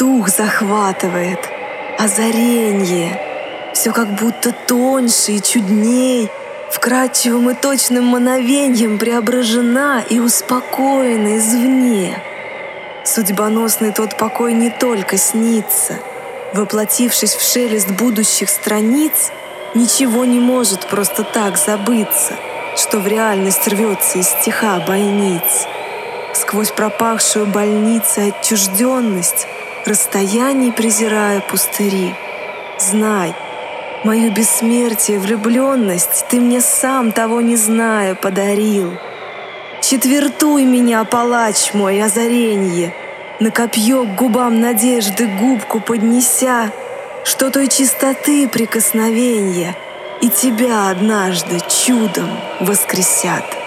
дух захватывает. Озаренье. Все как будто тоньше и чудней, вкрадчивым и точным мановеньем преображена и успокоена извне. Судьбоносный тот покой не только снится. Воплотившись в шелест будущих страниц, ничего не может просто так забыться, что в реальность рвется из стиха бойниц. Сквозь пропахшую больницей отчужденность, расстояний презирая пустыри, знай, мою бессмертие, влюбленность ты мне сам, того не зная, подарил. Четвертуй меня, палач мой, озаренье, на копье к губам надежды губку поднеся, что той чистоты прикосновенья и тебя однажды чудом воскресят.